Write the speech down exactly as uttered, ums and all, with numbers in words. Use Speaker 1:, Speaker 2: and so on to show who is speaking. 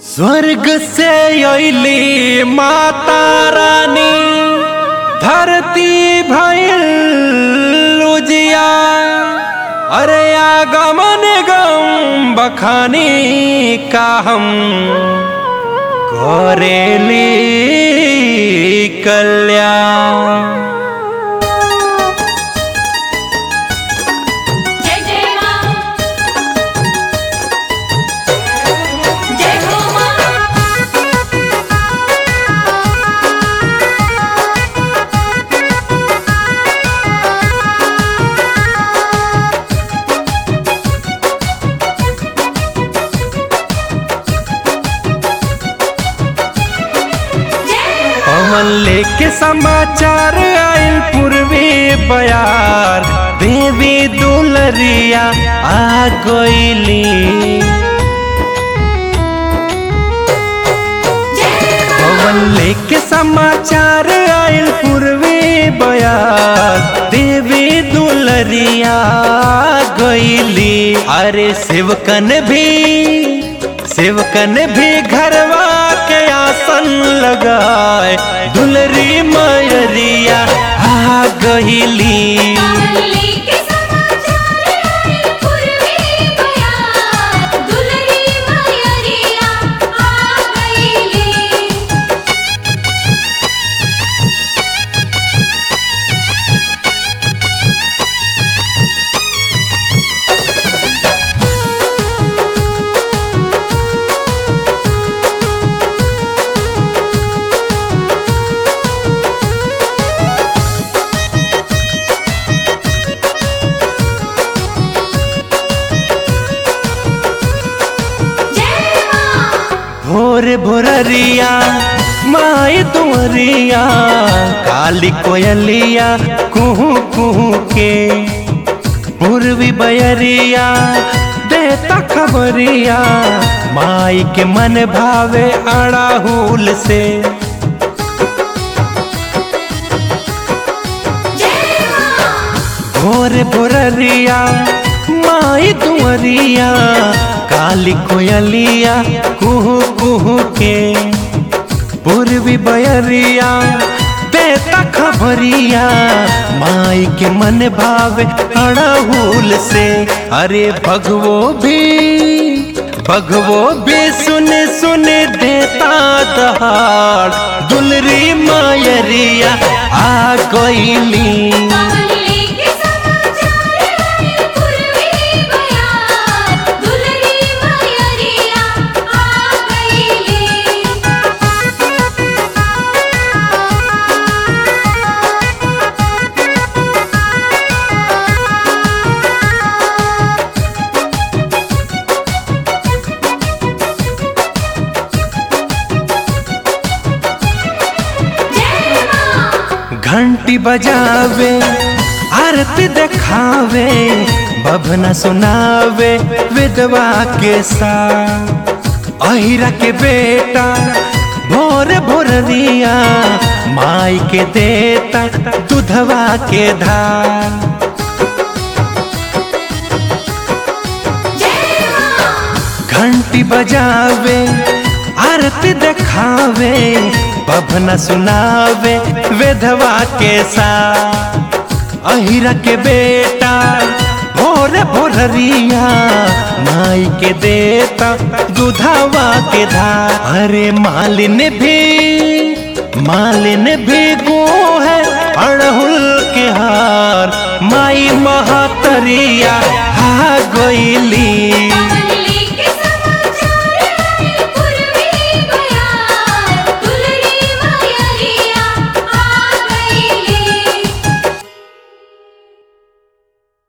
Speaker 1: स्वर्ग से अइली माता रानी, धरती भइल उजिया। अरे आगमन गम बखानी का हम करेली कल्याण। पवन लेके समाचार आइल पूर्वी बयार, देवी दुलरिया आ गइली। पवन लेके समाचार आइल पूर्वी बयार, देवी दुलरिया आ गइली। अरे सेवकन भी सेवकन भी घरवा के आसन लगाए, दुलरी मयरिया आ गइली। भोर भोररिया माई तुअरिया, काली कोयलिया कुहू कुहू के। पूर्वी बयरिया देता खबरिया, माई के मन भावे अड़ाहुल से। भोर भोररिया माई तुअरिया, काली कोयलिया कुहू कुहू के। पूर्वी बयरिया देता खबरिया, माई के मन भावे अड़हुल से। अरे भगवो भी भगवो भी सुन सुन देता दहाड़, दुलरी मयरिया आ गइली। घंटी बजावे आरती देखावे, बभना सुनावे विधवा के साथ। अहिरा के बेटा भोर भोररिया, माई के देता दूधवा के धार। घंटी बजावे आरती देखावे, बभना सुनावे विधवा के साथ। अहिरा के बेटा भोर भोररिया, माई के देता दूधवा के धार। अरे मालिन भी मालिन भी गो है अड़हुल के हार, माई महातरिया आ गइली।